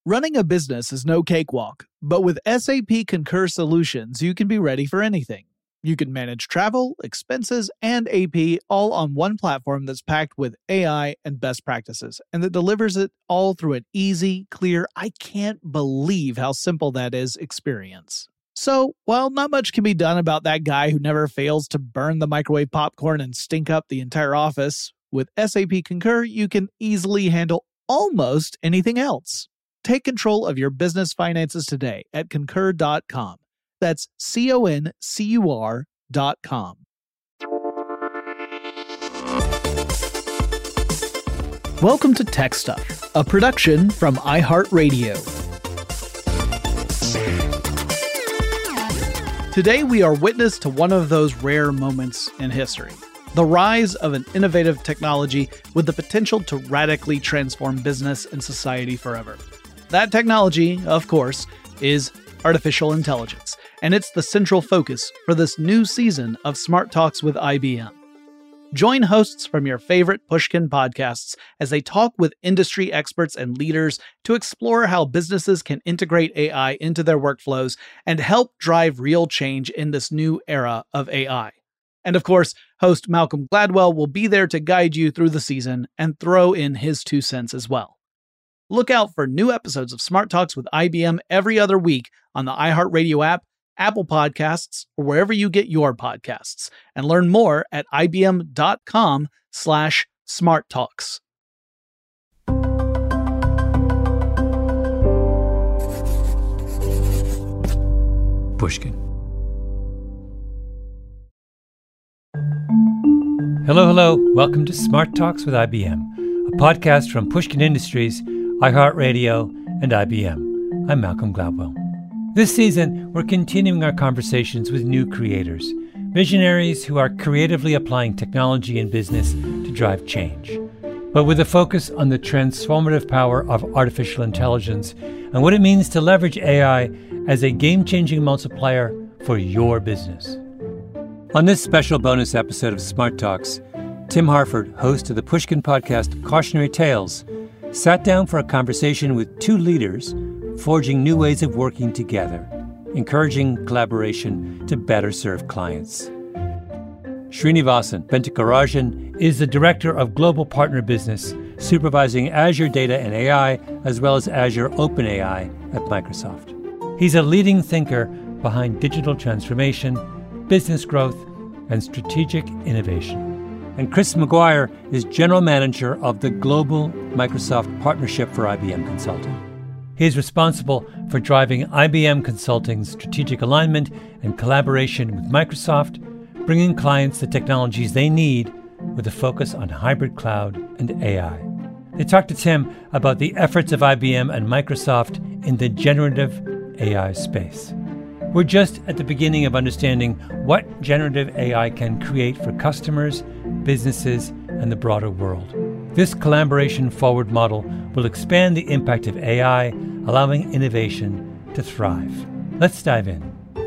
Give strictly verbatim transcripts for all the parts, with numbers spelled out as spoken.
Running a business is no cakewalk, but with S A P Concur Solutions, you can be ready for anything. You can manage travel, expenses, and A P all on one platform that's packed with A I and best practices, and that delivers it all through an easy, clear, I can't believe how simple that is experience. So, while not much can be done about that guy who never fails to burn the microwave popcorn and stink up the entire office, with S A P Concur, you can easily handle almost anything else. Take control of your business finances today at concur dot com. That's C O N C U R dot com. Welcome to Tech Stuff, a production from iHeartRadio. Today we are witness to one of those rare moments in history. The rise of an innovative technology with the potential to radically transform business and society forever. That technology, of course, is artificial intelligence, and it's the central focus for this new season of Smart Talks with I B M. Join hosts from your favorite Pushkin podcasts as they talk with industry experts and leaders to explore how businesses can integrate A I into their workflows and help drive real change in this new era of A I. And of course, host Malcolm Gladwell will be there to guide you through the season and throw in his two cents as well. Look out for new episodes of Smart Talks with I B M every other week on the iHeartRadio app, Apple Podcasts, or wherever you get your podcasts. And learn more at ibm.com slash smart talks. Pushkin. Hello, hello. Welcome to Smart Talks with I B M, a podcast from Pushkin Industries, iHeartRadio, and I B M. I'm Malcolm Gladwell. This season, we're continuing our conversations with new creators, visionaries who are creatively applying technology in business to drive change, but with a focus on the transformative power of artificial intelligence and what it means to leverage A I as a game-changing multiplier for your business. On this special bonus episode of Smart Talks, Tim Harford, host of the Pushkin podcast Cautionary Tales, sat down for a conversation with two leaders forging new ways of working together, encouraging collaboration to better serve clients. Srinivasan Ventakarajan is the Director of Global Partner Business, supervising Azure Data and A I, as well as Azure OpenAI at Microsoft. He's a leading thinker behind digital transformation, business growth, and strategic innovation. And Chris McGuire is General Manager of the Global Microsoft Partnership for I B M Consulting. He is responsible for driving I B M Consulting's strategic alignment and collaboration with Microsoft, bringing clients the technologies they need with a focus on hybrid cloud and A I. They talked to Tim about the efforts of I B M and Microsoft in the generative A I space. We're just at the beginning of understanding what generative A I can create for customers, businesses, and the broader world. This collaboration forward model will expand the impact of A I, allowing innovation to thrive. Let's dive in.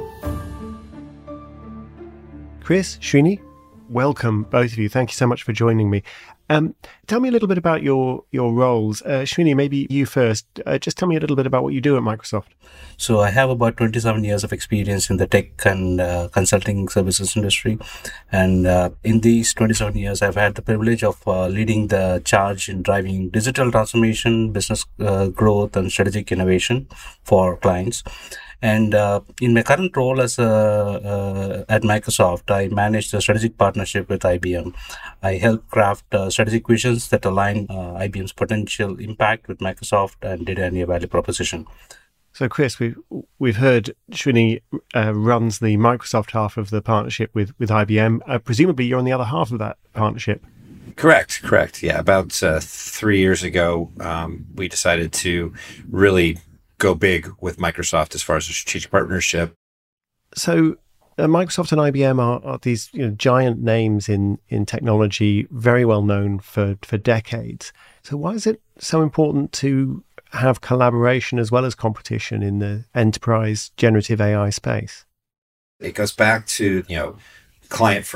Chris, Srini, welcome, both of you. Thank you so much for joining me. Um, tell me a little bit about your your roles. Uh, Srini, maybe you first. Uh, just tell me a little bit about what you do at Microsoft. So I have about twenty-seven years of experience in the tech and uh, consulting services industry. And uh, in these twenty-seven years, I've had the privilege of uh, leading the charge in driving digital transformation, business uh, growth, and strategic innovation for clients. And uh, in my current role as a, uh, at Microsoft, I manage the strategic partnership with I B M. I help craft uh, strategic visions that align uh, I B M's potential impact with Microsoft and data and value proposition. So, Chris, we've we've heard Srini uh, runs the Microsoft half of the partnership with with I B M. Uh, presumably, you're on the other half of that partnership. Correct, correct. Yeah, about uh, three years ago, um, we decided to really go big with Microsoft as far as a strategic partnership. So uh, Microsoft and I B M are, are these you know, giant names in, in technology, very well known for, for decades. So why is it so important to have collaboration as well as competition in the enterprise generative A I space? It goes back to, you know, client first.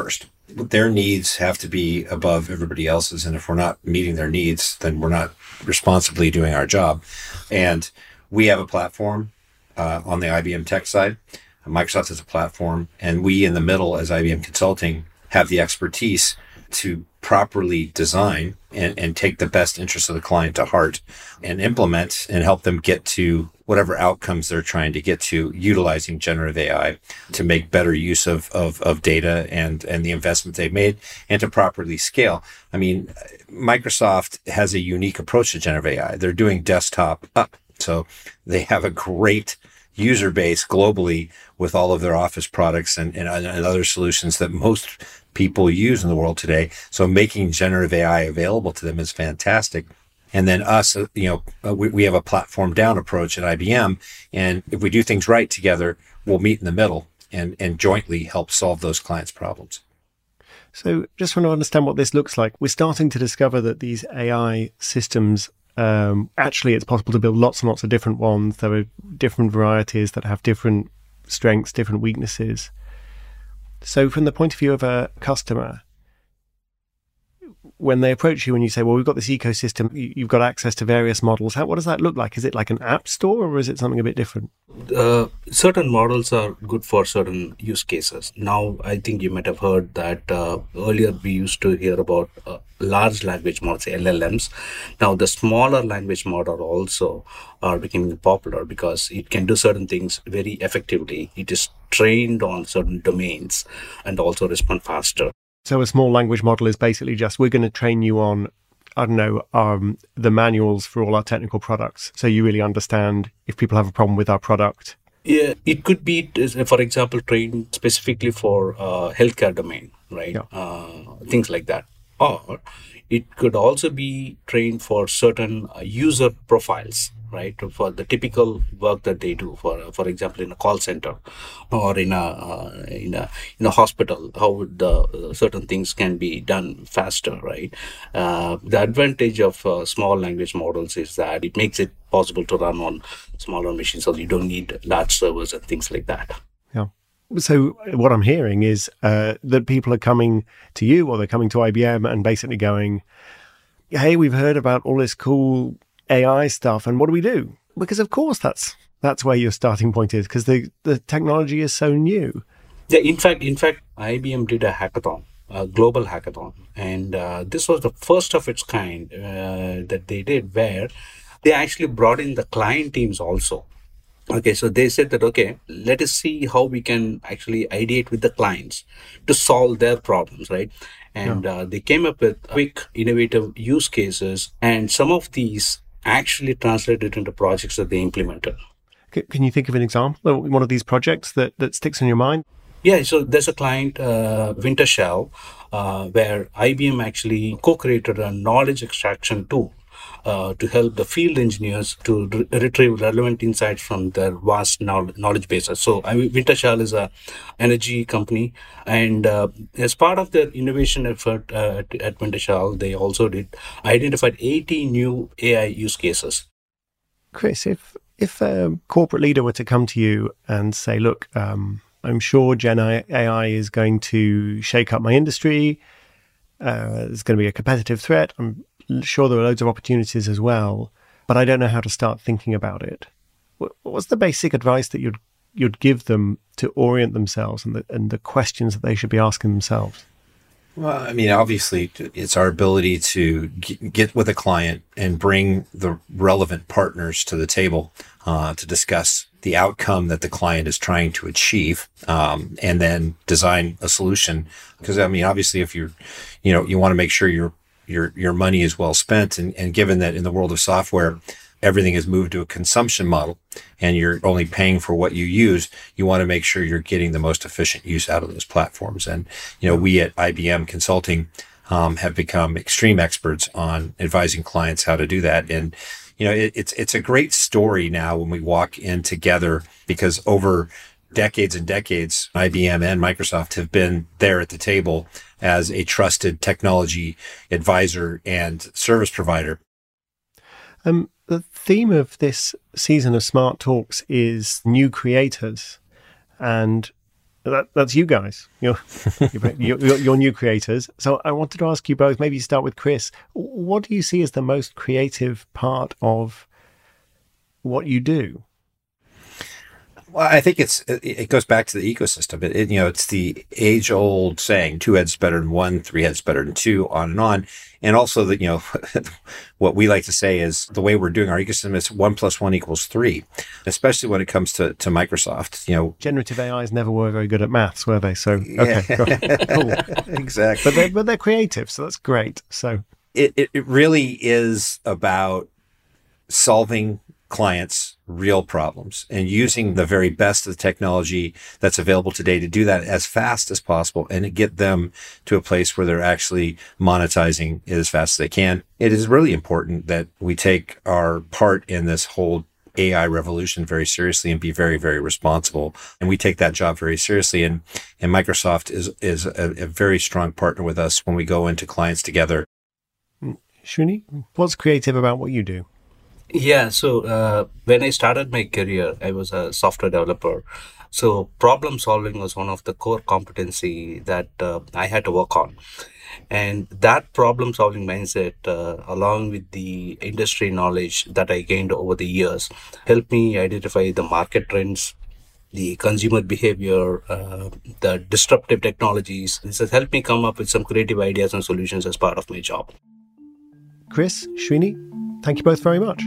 their needs have to be above everybody else's. And if we're not meeting their needs, then we're not responsibly doing our job. And we have a platform uh, on the I B M tech side. Microsoft has a platform, and we in the middle as I B M Consulting have the expertise to properly design and, and take the best interests of the client to heart and implement and help them get to whatever outcomes they're trying to get to, utilizing generative A I to make better use of, of, of data and, and the investments they've made and to properly scale. I mean, Microsoft has a unique approach to generative A I. They're doing desktop up. So they have a great user base globally with all of their Office products and, and, and other solutions that most people use in the world today. So making generative A I available to them is fantastic. And then us, you know, we, we have a platform down approach at I B M. And if we do things right together, we'll meet in the middle and, and jointly help solve those clients' problems. So just want to understand what this looks like. We're starting to discover that these A I systems, um, actually it's possible to build lots and lots of different ones. There are different varieties that have different strengths, different weaknesses. So from the point of view of a customer, when they approach you and you say, well, we've got this ecosystem, you've got access to various models, how, what does that look like? Is it like an app store or is it something a bit different? Uh, certain models are good for certain use cases. Now, I think you might have heard that uh, earlier we used to hear about uh, large language models, L L Ms. Now, the smaller language model also are becoming popular because it can do certain things very effectively. It is trained on certain domains and also respond faster. So a small language model is basically just, we're going to train you on, I don't know, um, the manuals for all our technical products. So you really understand if people have a problem with our product. Yeah, it could be, for example, trained specifically for uh, healthcare domain, right? Yeah. Uh, things like that. Or it could also be trained for certain uh, user profiles, right? For the typical work that they do, for for example, in a call center or in a uh, in a in a hospital, how would the uh, certain things can be done faster, right? Uh, the advantage of uh, small language models is that it makes it possible to run on smaller machines, so you don't need large servers and things like that. Yeah. So what I'm hearing is uh, that people are coming to you or they're coming to I B M and basically going, hey, we've heard about all this cool A I stuff, and what do we do? Because of course that's that's where your starting point is, because the, the technology is so new. Yeah, in fact, in fact, I B M did a hackathon, a global hackathon, and uh, this was the first of its kind uh, that they did, where they actually brought in the client teams also. Okay, so they said that, okay, let us see how we can actually ideate with the clients to solve their problems, right? And yeah. uh, they came up with quick, innovative use cases, and some of these actually translated into projects that they implemented. Can you think of an example of one of these projects that, that sticks in your mind? Yeah, so there's a client, uh, Wintershall, uh, where I B M actually co-created a knowledge extraction tool uh, to help the field engineers to re- retrieve relevant insights from their vast knowledge bases. So I mean, Wintershall is a energy company, and uh, as part of their innovation effort uh, at, at Wintershall, they also did identified eighty new A I use cases. Chris, if if a corporate leader were to come to you and say, look, um, I'm sure Gen A I is going to shake up my industry. Uh, there's going to be a competitive threat. I'm sure there are loads of opportunities as well, but I don't know how to start thinking about it. What's the basic advice that you'd you'd give them to orient themselves and the, and the questions that they should be asking themselves? Well, I mean, obviously, it's our ability to get with a client and bring the relevant partners to the table uh, to discuss the outcome that the client is trying to achieve, um, and then design a solution. Because, I mean, obviously, if you're, you know, you want to make sure your your your money is well spent, and, and given that in the world of software, everything is moved to a consumption model and you're only paying for what you use, you want to make sure you're getting the most efficient use out of those platforms. And, you know, we at I B M Consulting um, have become extreme experts on advising clients how to do that. And, you know, it, it's, it's a great story now when we walk in together, because over decades and decades, I B M and Microsoft have been there at the table as a trusted technology advisor and service provider. Um, the theme of this season of Smart Talks is new creators. And that, that's you guys. You're, you're, you're, you're new creators. So I wanted to ask you both, maybe start with Chris. What do you see as the most creative part of what you do? Well, I think it's it goes back to the ecosystem. It, it, you know, it's the age-old saying: two heads better than one, three heads better than two, on and on. And also, that you know, what we like to say is the way we're doing our ecosystem is one plus one equals three. Especially when it comes to to Microsoft. You know, generative A Is never were very good at maths, were they? So okay, yeah. cool. Exactly. But they're but they're creative, so that's great. So it it, it really is about solving clients' real problems and using the very best of the technology that's available today to do that as fast as possible and to get them to a place where they're actually monetizing it as fast as they can. It is really important that we take our part in this whole A I revolution very seriously and be very, very responsible. And we take that job very seriously. And, and Microsoft is, is a, a very strong partner with us when we go into clients together. Srini, what's creative about what you do? Yeah, so uh, when I started my career, I was a software developer. So problem solving was one of the core competency that uh, I had to work on. And that problem solving mindset, uh, along with the industry knowledge that I gained over the years, helped me identify the market trends, the consumer behavior, uh, the disruptive technologies. This has helped me come up with some creative ideas and solutions as part of my job. Chris, Srini, thank you both very much.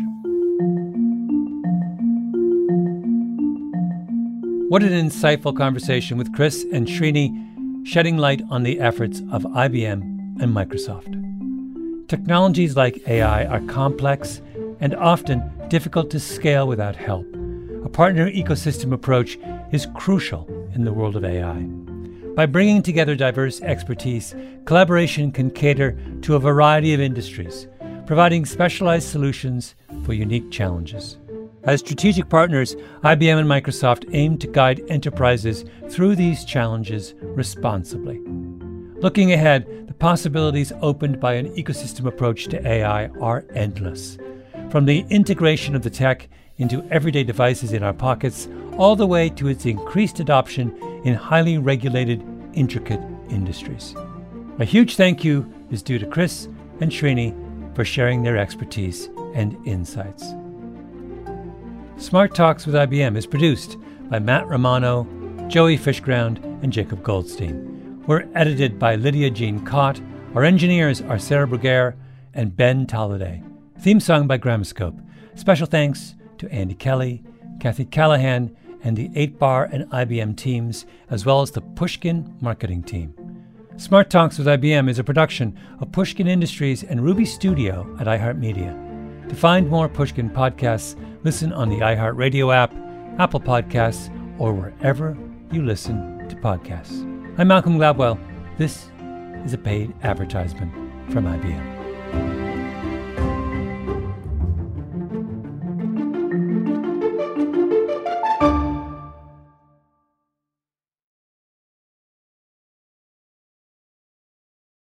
What an insightful conversation with Chris and Srini, shedding light on the efforts of I B M and Microsoft. Technologies like A I are complex and often difficult to scale without help. A partner ecosystem approach is crucial in the world of A I. By bringing together diverse expertise, collaboration can cater to a variety of industries, providing specialized solutions for unique challenges. As strategic partners, I B M and Microsoft aim to guide enterprises through these challenges responsibly. Looking ahead, the possibilities opened by an ecosystem approach to A I are endless. From the integration of the tech into everyday devices in our pockets, all the way to its increased adoption in highly regulated, intricate industries. A huge thank you is due to Chris and Srini for sharing their expertise and insights. Smart Talks with I B M is produced by Matt Romano, Joey Fishground, and Jacob Goldstein. We're edited by Lydia Jean Cott. Our engineers are Sarah Bruguer and Ben Talladay. Theme song by Gramoscope. Special thanks to Andy Kelly, Kathy Callahan, and the eight bar and I B M teams, as well as the Pushkin marketing team. Smart Talks with I B M is a production of Pushkin Industries and Ruby Studio at iHeartMedia. To find more Pushkin podcasts, listen on the iHeartRadio app, Apple Podcasts, or wherever you listen to podcasts. I'm Malcolm Gladwell. This is a paid advertisement from I B M.